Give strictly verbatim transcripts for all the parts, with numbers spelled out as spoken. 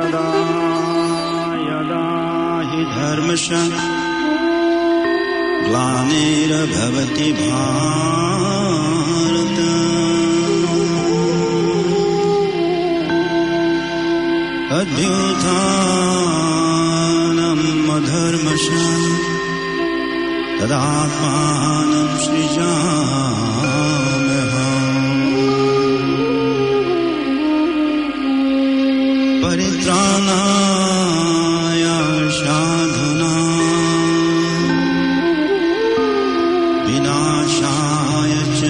यदा यदा हि धर्मस्य ग्लानिर्भवति भारत अभ्युत्थानम् अधर्मस्य तदात्मानं सृजाम्यहम् परित्राणाय साधूनां विनाशाय च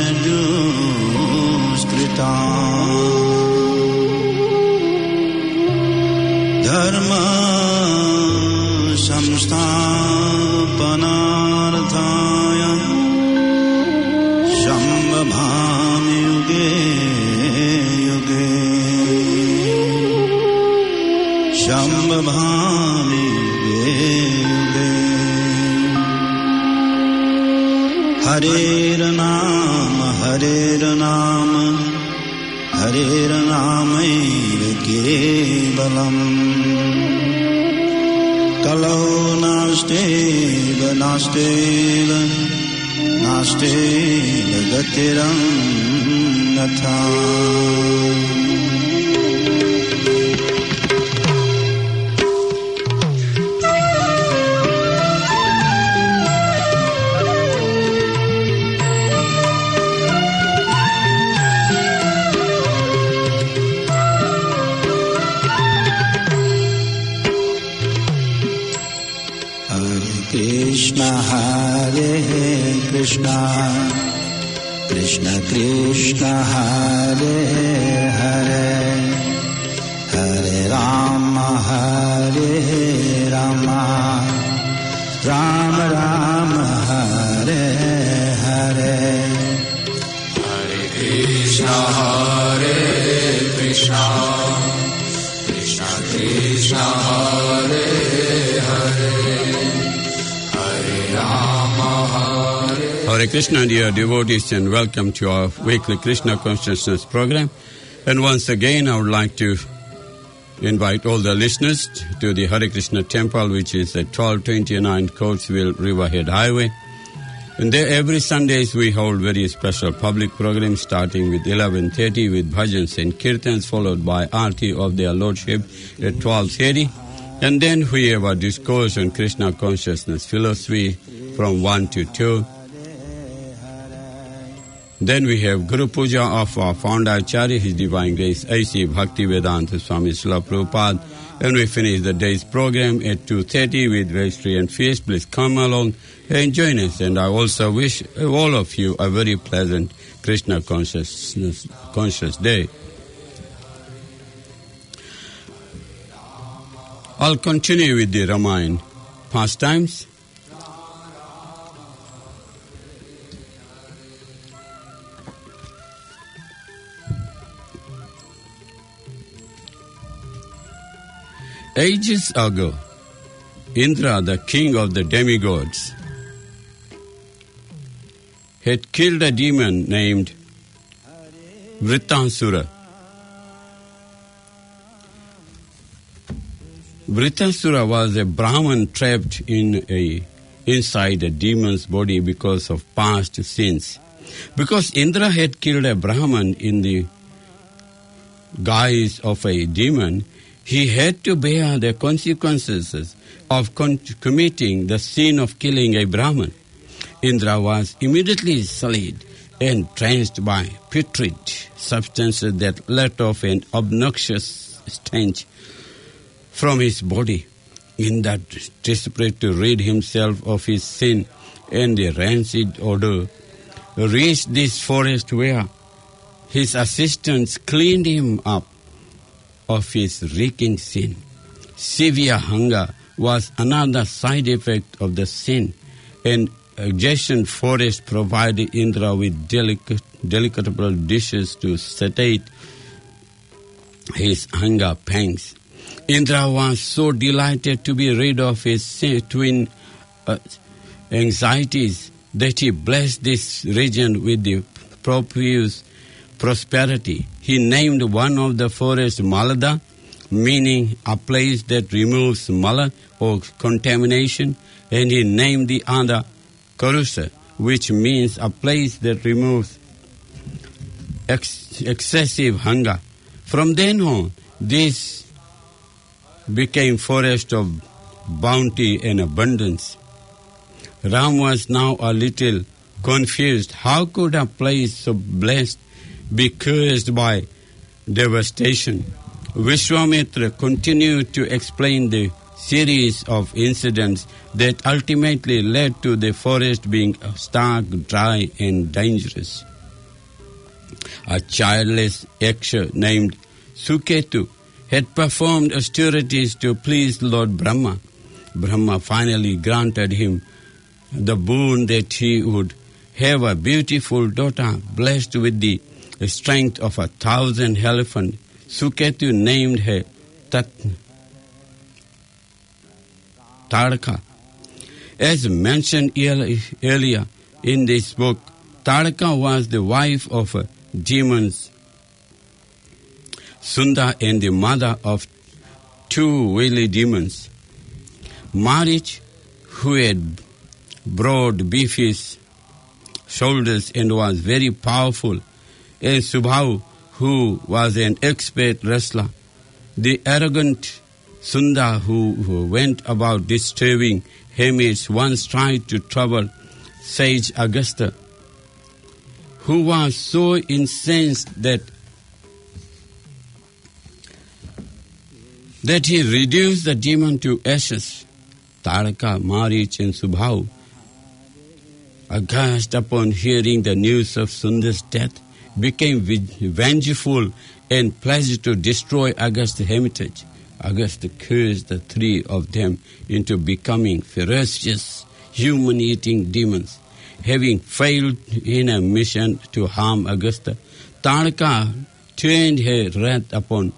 दुष्कृताम् धर्म संस्थापनार्थाय संभवामि युगे युगे संभवामि युगे युगे हरेर्नाम हरेर्नाम हरेर्नामैव केवलम् कलौ नास्त्येव नास्त्येव नास्त्येव गतिरन्यथा Krishna Hare Krishna Krishna Krishna Hare Hare Hare Rama Hare Rama Rama Rama Hare Hare Hare Krishna Hare Krishna Krishna Krishna Hare Hare Hare Krishna, dear devotees, and welcome to our weekly Krishna Consciousness program. And once again, I would like to invite all the listeners to the Hare Krishna temple, which is at twelve twenty-nine Coatesville Riverhead Highway. And there, every Sundays, we hold very special public programs, starting with eleven thirty with bhajans and kirtans, followed by Aarti of their Lordship at twelve thirty. And then we have a discourse on Krishna consciousness philosophy from one to two. Then we have Guru Puja of our founder Acharya, His Divine Grace, A C Bhaktivedanta Swami Srila Prabhupada. And we finish the day's program at two thirty with Vestry and Feast. Please come along and join us. And I also wish all of you a very pleasant Krishna consciousness conscious day. I'll continue with the Ramayana pastimes. Ages ago, Indra, the king of the demigods, had killed a demon named Vritasura. Vritasura was a Brahman trapped in a, inside a demon's body because of past sins. Because Indra had killed a Brahman in the guise of a demon, he had to bear the consequences of con- committing the sin of killing a Brahman. Indra was immediately sullied and drenched by putrid substances that let off an obnoxious stench from his body. Indra, desperate to rid himself of his sin and the rancid odor, reached this forest where his assistants cleaned him up of his reeking sin. Severe hunger was another side effect of the sin, and adjacent forest provided Indra with delicate, delectable dishes to satiate his hunger pangs. Indra was so delighted to be rid of his twin uh, anxieties that he blessed this region with the profuse prosperity. He named one of the forests Malada, meaning a place that removes mala or contamination, and he named the other Kurusa, which means a place that removes ex- excessive hunger. From then on, this became forest of bounty and abundance. Ram was now a little confused. How could a place so blessed be cursed by devastation? Vishwamitra continued to explain the series of incidents that ultimately led to the forest being stark, dry, and dangerous. A childless Yaksha named Suketu had performed austerities to please Lord Brahma. Brahma finally granted him the boon that he would have a beautiful daughter blessed with the strength of a thousand elephants. Suketu named her Tat Tadaka. As mentioned earlier in this book, Tadaka was the wife of demons Sunda and the mother of two wily demons. Marich, who had broad, beefy shoulders and was very powerful, and Subhau, who was an expert wrestler. The arrogant Sunda, who, who went about disturbing Hamish, once tried to trouble sage Agastya, who was so incensed that that he reduced the demon to ashes. Tadaka, Marich, and Subhau, aghast upon hearing the news of Sunda's death, became vengeful and pledged to destroy Agastya's hermitage. Agastya cursed the three of them into becoming ferocious, human-eating demons. Having failed in a mission to harm Agastya, Tadaka turned her wrath upon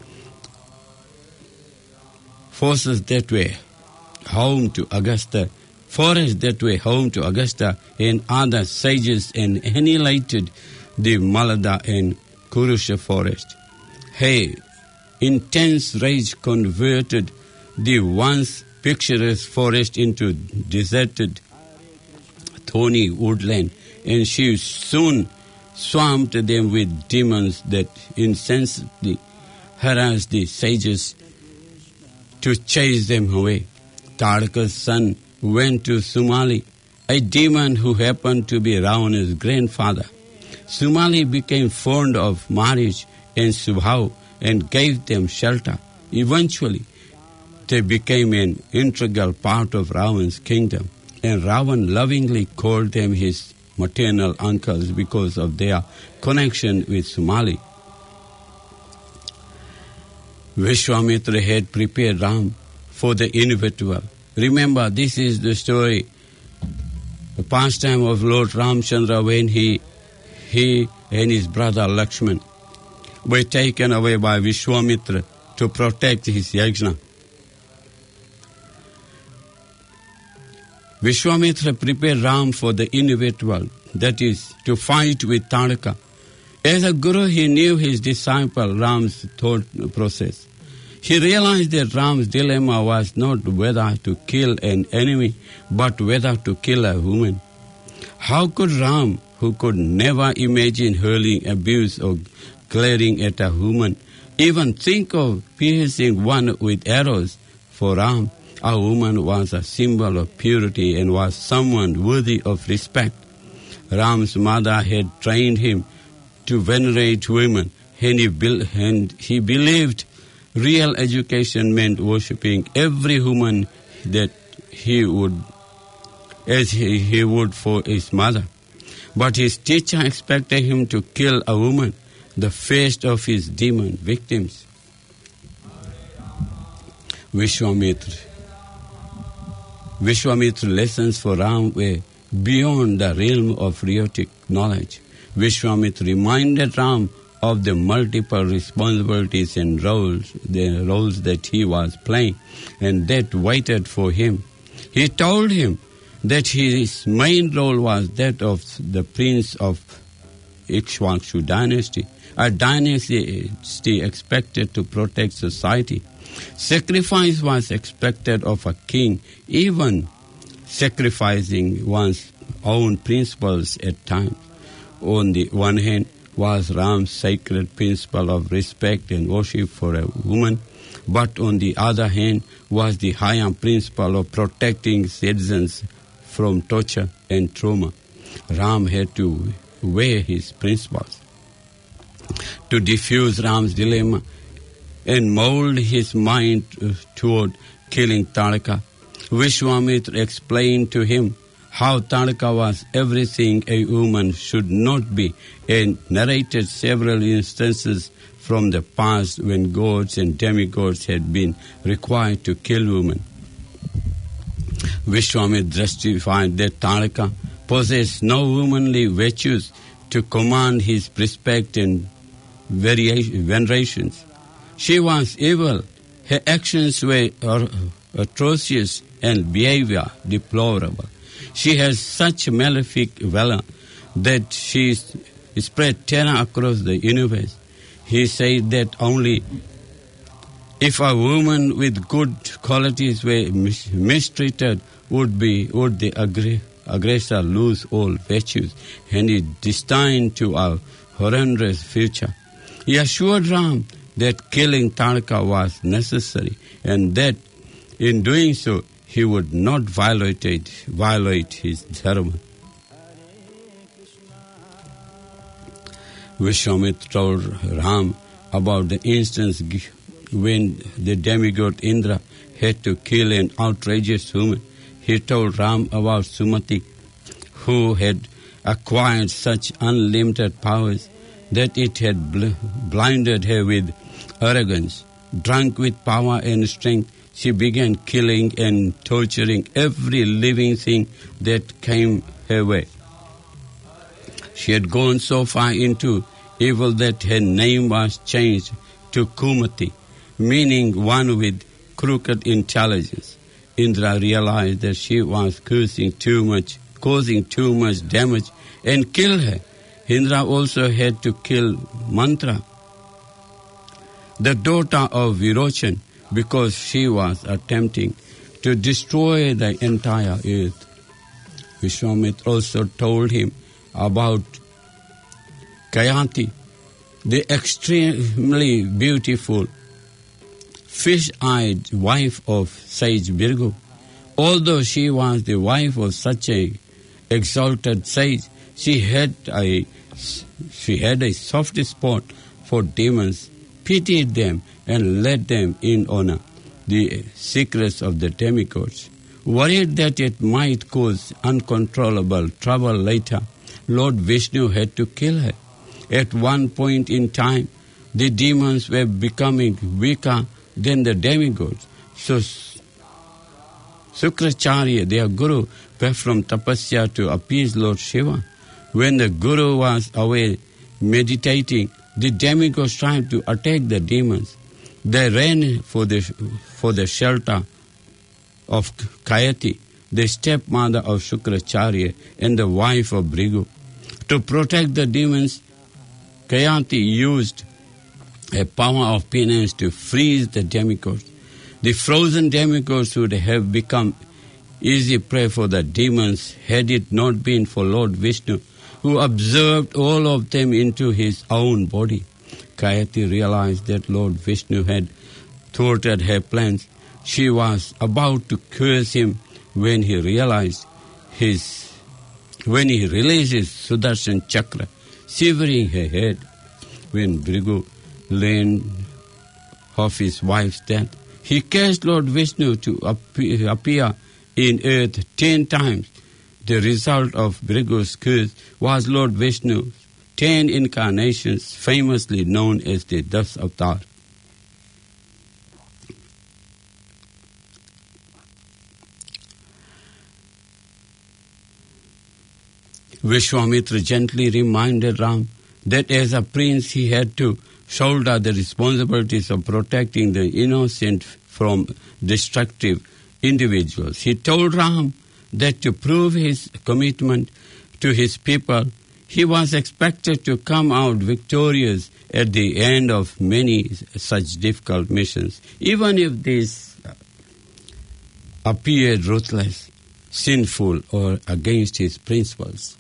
forces that were home to Agastya, forests that were home to Agastya and other sages, and annihilated the Malada and Kurusha forest. Her intense rage converted the once picturesque forest into deserted, thorny woodland, and she soon swamped them with demons that insensibly harassed the sages to chase them away. Tadaka's son went to Sumali, a demon who happened to be Ravana's grandfather. Sumali became fond of Marich and Subhau and gave them shelter. Eventually, they became an integral part of Ravana's kingdom, and Ravana lovingly called them his maternal uncles because of their connection with Sumali. Vishwamitra had prepared Ram for the inevitable. Remember, this is the story, the pastime of Lord Ramchandra when he, he and his brother Lakshman were taken away by Vishwamitra to protect his yajna. Vishwamitra prepared Ram for the inevitable, that is, to fight with Tadaka. As a guru, he knew his disciple Ram's thought process. He realized that Ram's dilemma was not whether to kill an enemy, but whether to kill a woman. How could Ram, who could never imagine hurling abuse or glaring at a woman, even think of piercing one with arrows? For Ram, a woman was a symbol of purity and was someone worthy of respect. Ram's mother had trained him to venerate women, and he, be- and he believed real education meant worshipping every woman that he would, as he, he would for his mother. But his teacher expected him to kill a woman, the first of his demon victims. Vishwamitra. Vishwamitra's lessons for Ram were beyond the realm of rhetoric knowledge. Vishwamitra reminded Ram of the multiple responsibilities and roles, the roles that he was playing and that waited for him. He told him that his main role was that of the prince of Ikshvaku dynasty, a dynasty expected to protect society. Sacrifice was expected of a king, even sacrificing one's own principles at times. On the one hand was Ram's sacred principle of respect and worship for a woman, but on the other hand was the higher principle of protecting citizens from torture and trauma. Ram had to weigh his principles. To diffuse Ram's dilemma and mold his mind toward killing Taraka, Vishwamitra explained to him how Taraka was everything a woman should not be, and narrated several instances from the past when gods and demigods had been required to kill women. Vishwamitra justified that Taraka possessed no womanly virtues to command his respect and venerations. She was evil, her actions were atrocious and behavior deplorable. She has such malefic valor that she spread terror across the universe. He said that only if a woman with good qualities were mis- mistreated would be would the aggr- aggressor lose all virtues, and is destined to a horrendous future. He assured Ram that killing Taraka was necessary, and that in doing so he would not violate violate his dharma. Vishwamitra told Ram about the instance when the demigod Indra had to kill an outrageous woman. He told Ram about Sumati, who had acquired such unlimited powers that it had bl- blinded her with arrogance. Drunk with power and strength, she began killing and torturing every living thing that came her way. She had gone so far into evil that her name was changed to Kumati, meaning one with crooked intelligence. Indra realized that she was causing too much, causing too much damage, and killed her. Indra also had to kill Mantra, the daughter of Virochan, because she was attempting to destroy the entire earth. Vishwamitra also told him about Kayati, the extremely beautiful fish-eyed wife of sage Bhrigu. Although she was the wife of such a exalted sage, she had a she had a soft spot for demons, pitied them, and led them in on the secrets of the demigods. Worried that it might cause uncontrollable trouble later, Lord Vishnu had to kill her. At one point in time, the demons were becoming weaker than the demigods. So Sukracharya, their guru, went from tapasya to appease Lord Shiva. When the guru was away meditating, the demigods tried to attack the demons. They ran for the for the shelter of Kayati, the stepmother of Shukracharya and the wife of Bhrigu. To protect the demons, Kayati used a power of penance to freeze the demigods. The frozen demigods would have become easy prey for the demons had it not been for Lord Vishnu, who observed all of them into his own body. Kayati realized that Lord Vishnu had thwarted her plans. She was about to curse him when he realized his, when he released his Sudarshan Chakra, severing her head. When Bhrigu learned of his wife's death, he cursed Lord Vishnu to appear in earth ten times. The result of Bhrigu's curse was Lord Vishnu's ten incarnations, famously known as the Das Avatar. Vishwamitra gently reminded Ram that as a prince he had to shoulder the responsibilities of protecting the innocent from destructive individuals. He told Ram that to prove his commitment to his people, he was expected to come out victorious at the end of many such difficult missions, even if these appeared ruthless, sinful, or against his principles.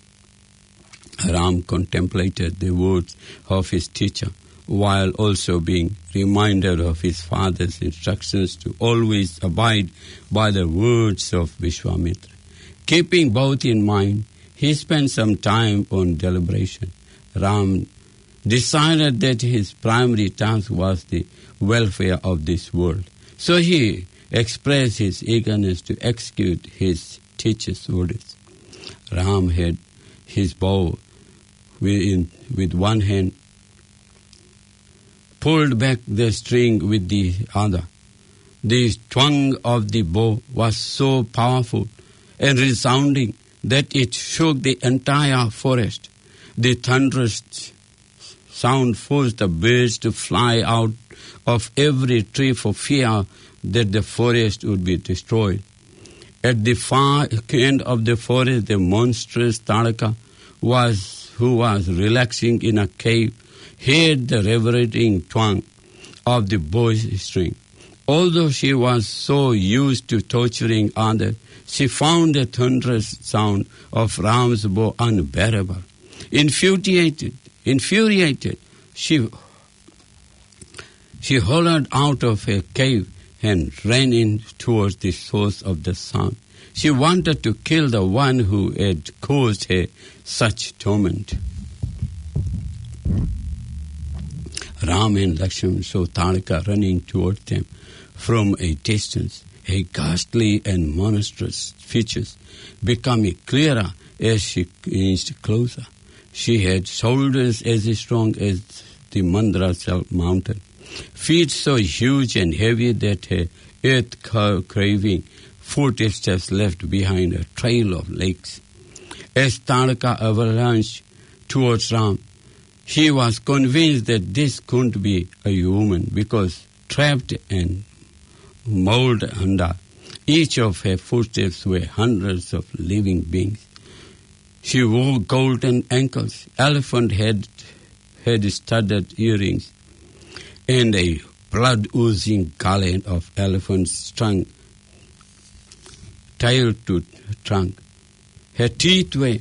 Ram contemplated the words of his teacher, while also being reminded of his father's instructions to always abide by the words of Vishwamitra. Keeping both in mind, he spent some time on deliberation. Ram decided that his primary task was the welfare of this world. So he expressed his eagerness to execute his teacher's orders. Ram had his bow with, with one hand, pulled back the string with the other. The twang of the bow was so powerful and resounding that it shook the entire forest. The thunderous sound forced the birds to fly out of every tree for fear that the forest would be destroyed. At the far end of the forest, the monstrous Taraka, was, who was relaxing in a cave, heard the reverberating twang of the bowstring. Although she was so used to torturing others, she found the thunderous sound of Ram's bow unbearable. Infuriated, infuriated, she, she hollered out of her cave and ran in towards the source of the sound. She wanted to kill the one who had caused her such torment. Ram and Lakshman saw Taraka running towards them from a distance, her ghastly and monstrous features becoming clearer as she inched closer. She had shoulders as strong as the Mandrasal mountain, feet so huge and heavy that her earth-craving footsteps left behind a trail of legs. As Taraka avalanched towards Ram, he was convinced that this couldn't be a woman because trapped and molded under each of her footsteps were hundreds of living beings. She wore golden ankles, elephant head, head-studded earrings, and a blood-oozing garland of elephant's trunk, tail to trunk. Her teeth were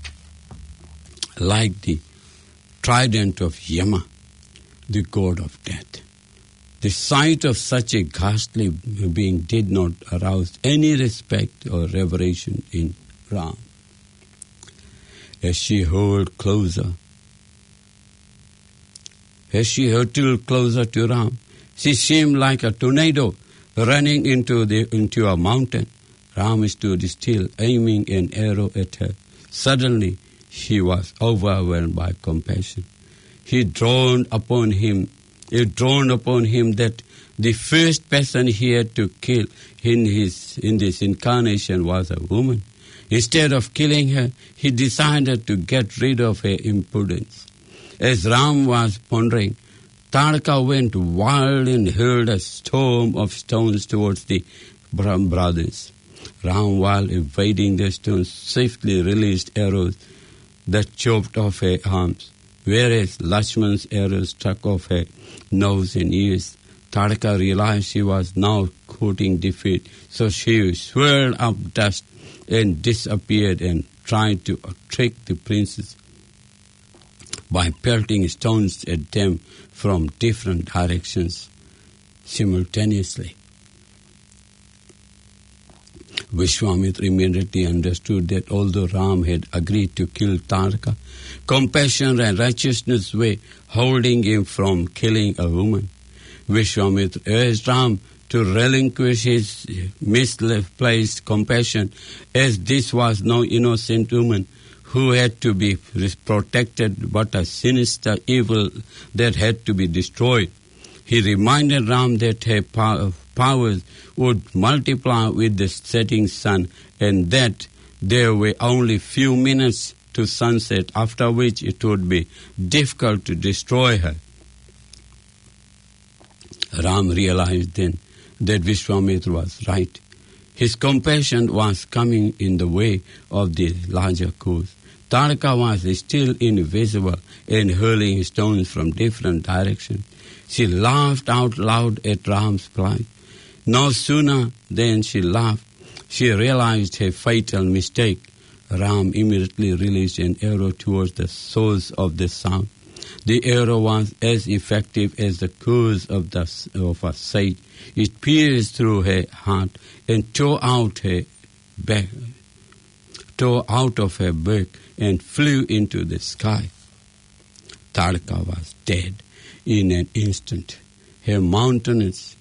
like the trident of Yama, the god of death. The sight of such a ghastly being did not arouse any respect or reverence in Ram. As she hurtled closer, as she hurtled closer to Ram, she seemed like a tornado running into the into a mountain. Ram stood still, aiming an arrow at her. Suddenly, he was overwhelmed by compassion. He dawned upon him, it dawned upon him that the first person he had to kill in his in this incarnation was a woman. Instead of killing her, he decided to get rid of her impudence. As Ram was pondering, Taraka went wild and hurled a storm of stones towards the brothers. Ram, while evading the stones, swiftly released arrows that chopped off her arms, whereas Lakshman's arrows struck off her nose and ears. Taraka realized she was now courting defeat, so she swirled up dust and disappeared and tried to trick the princes by pelting stones at them from different directions simultaneously. Vishwamitra immediately understood that although Ram had agreed to kill Taraka, compassion and righteousness were holding him from killing a woman. Vishwamitra urged Ram to relinquish his misplaced compassion, as this was no innocent woman who had to be protected, but a sinister evil that had to be destroyed. He reminded Ram that her powers would multiply with the setting sun, and that there were only few minutes to sunset, after which it would be difficult to destroy her. Ram realized then that Vishwamitra was right. His compassion was coming in the way of the larger cause. Taraka was still invisible and hurling stones from different directions. She laughed out loud at Ram's plight. No sooner than she laughed, she realized her fatal mistake. Ram immediately released an arrow towards the source of the sound. The arrow was as effective as the curse of, the, of a sage. It pierced through her heart and tore out her back, tore out of her back and flew into the sky. Taraka was dead in an instant. Her mountainous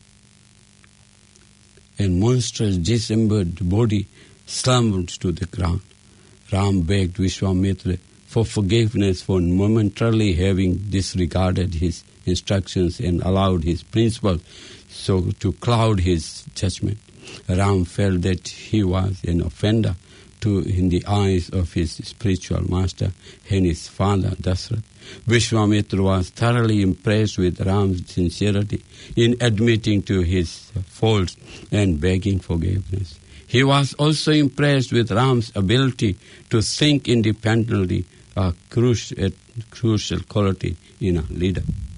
and monstrous dismembered body slumbered to the ground. Ram begged Vishwamitra for forgiveness for momentarily having disregarded his instructions and allowed his principles so to cloud his judgment. Ram felt that he was an offender to in the eyes of his spiritual master and his father Dasrath. Vishwamitra was thoroughly impressed with Ram's sincerity in admitting to his faults and begging forgiveness. He was also impressed with Ram's ability to think independently, a crucial, a crucial quality in a leader.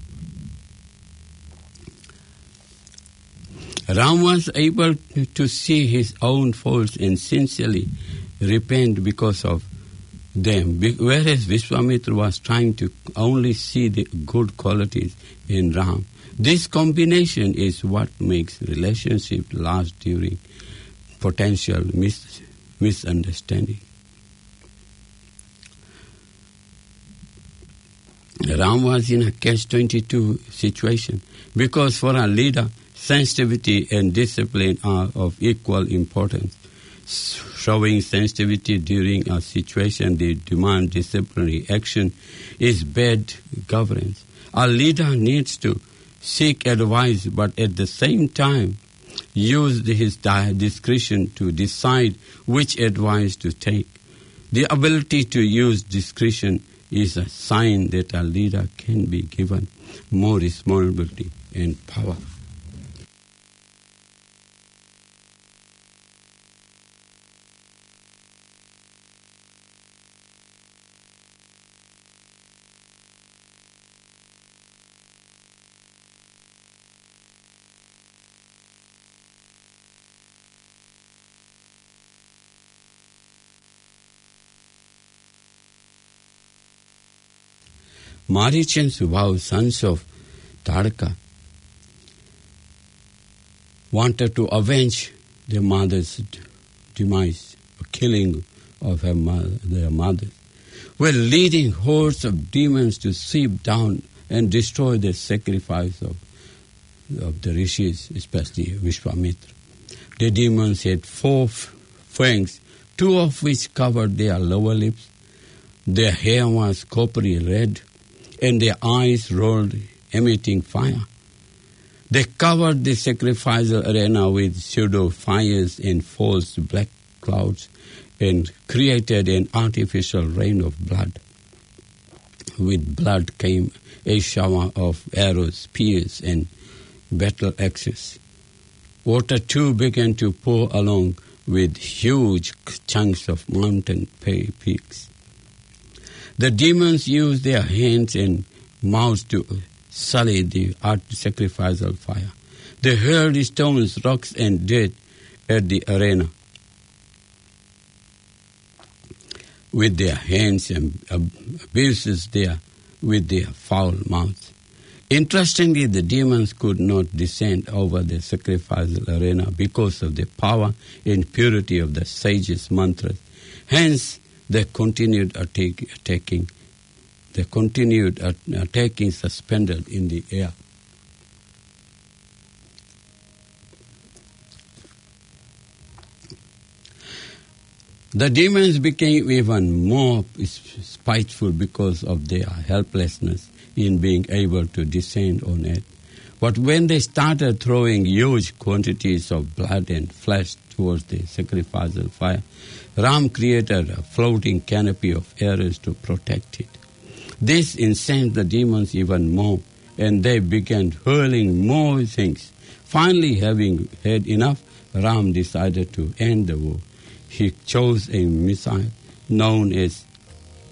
Ram was able to see his own faults and sincerely repent because of them, whereas Vishwamitra was trying to only see the good qualities in Ram. This combination is what makes relationship last during potential mis- misunderstanding. Ram was in a catch twenty-two situation because for a leader, sensitivity and discipline are of equal importance. Showing sensitivity during a situation that demands disciplinary action is bad governance. A leader needs to seek advice, but at the same time use his discretion to decide which advice to take. The ability to use discretion is a sign that a leader can be given more responsibility and power. Marich and Subhav, sons of Taraka, wanted to avenge their mother's demise, or killing of her mother, their mother, were leading hordes of demons to sweep down and destroy the sacrifice of, of the rishis, especially Vishwamitra. The demons had four fangs, two of which covered their lower lips. Their hair was coppery red, and their eyes rolled, emitting fire. They covered the sacrificial arena with pseudo fires and false black clouds and created an artificial rain of blood. With blood came a shower of arrows, spears, and battle axes. Water too began to pour along with huge chunks of mountain peaks. The demons used their hands and mouths to sully the sacrificial fire. They hurled stones, rocks, and dirt at the arena with their hands and abuses there with their foul mouths. Interestingly, the demons could not descend over the sacrificial arena because of the power and purity of the sages' mantras. Hence, they continued attack, attacking. They continued at, attacking suspended in the air. The demons became even more spiteful because of their helplessness in being able to descend on it. But when they started throwing huge quantities of blood and flesh towards the sacrificial fire, Ram created a floating canopy of arrows to protect it. This incensed the demons even more, and they began hurling more things. Finally, having had enough, Ram decided to end the war. He chose a missile known as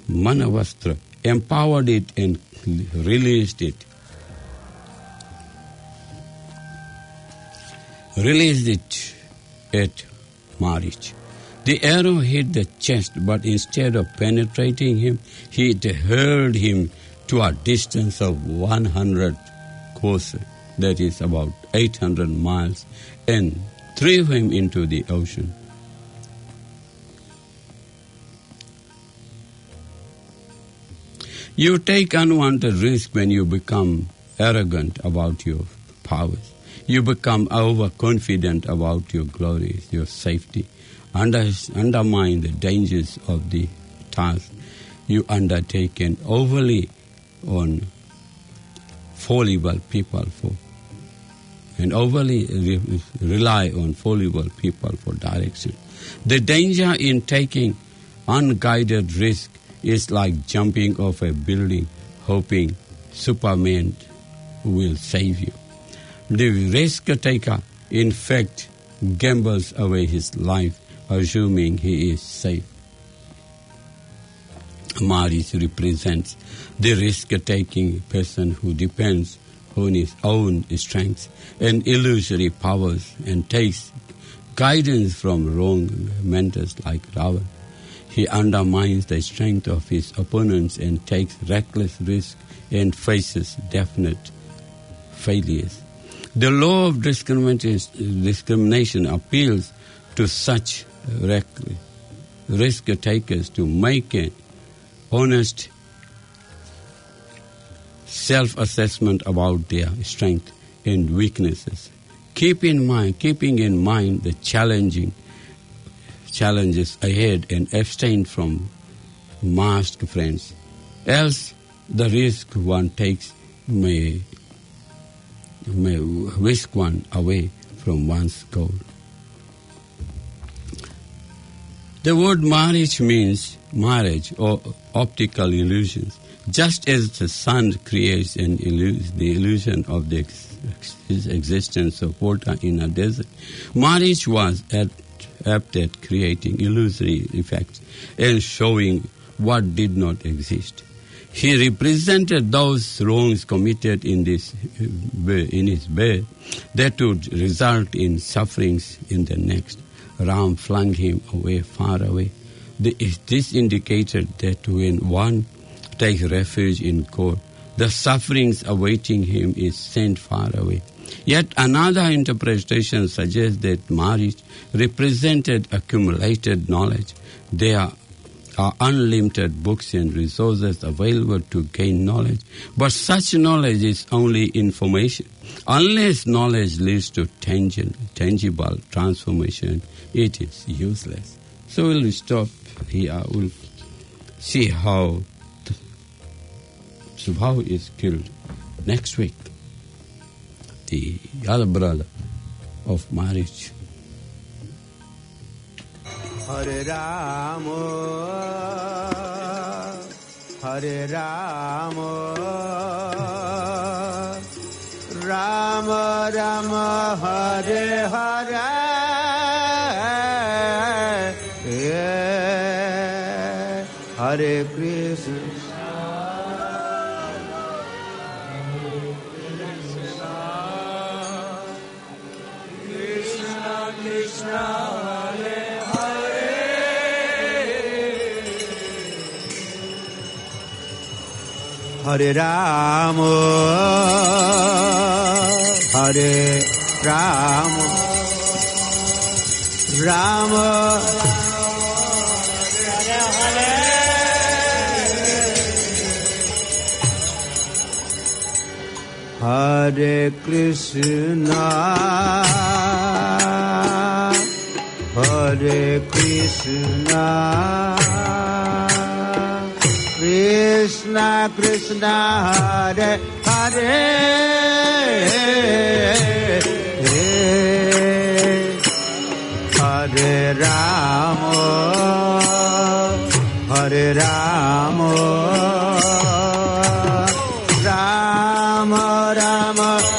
Manavastra, empowered it and released it. Released it at Marich. The arrow hit the chest, but instead of penetrating him, it hurled him to a distance of one hundred kosa, that is about eight hundred miles, and threw him into the ocean. You take unwanted risk when you become arrogant about your powers. You become overconfident about your glories, your safety. Under, undermine the dangers of the task you undertake and overly on fallible people for, and overly re- rely on fallible people for direction. The danger in taking unguided risk is like jumping off a building, hoping Superman will save you. The risk taker, in fact, gambles away his life, assuming he is safe. Marich represents the risk-taking person who depends on his own strength and illusory powers and takes guidance from wrong mentors like Ravan. He undermines the strength of his opponents and takes reckless risk and faces definite failures. The law of discrimination appeals to such risk-takers to make an honest self-assessment about their strengths and weaknesses. Keep in mind, keeping in mind the challenging challenges ahead and abstain from masked friends. Else, the risk one takes may, may whisk one away from one's goal. The word marriage means marriage or optical illusions. Just as the sun creates an illusion, the illusion of the ex- ex- existence of water in a desert, marriage was at, apt at creating illusory effects and showing what did not exist. He represented those wrongs committed in this in his birth that would result in sufferings in the next. Ram flung him away, far away. The, this indicated that when one takes refuge in God, the sufferings awaiting him is sent far away. Yet another interpretation suggests that marriage represented accumulated knowledge. There are unlimited books and resources available to gain knowledge, but such knowledge is only information. Unless knowledge leads to tangible, tangible transformation, it is useless. So we'll stop here. We'll see how Subhahu is killed next week. The other brother of marriage. Hare Rama, Hare Rama, Rama Rama, Hare Hare, Hare Krishna. Hare Rama, Hare Rama, Rama, Hare Hare, Hare Krishna, Hare Krishna, Krishna Krishna Hare Hare, Hare Rama, Hare Rama, Rama Rama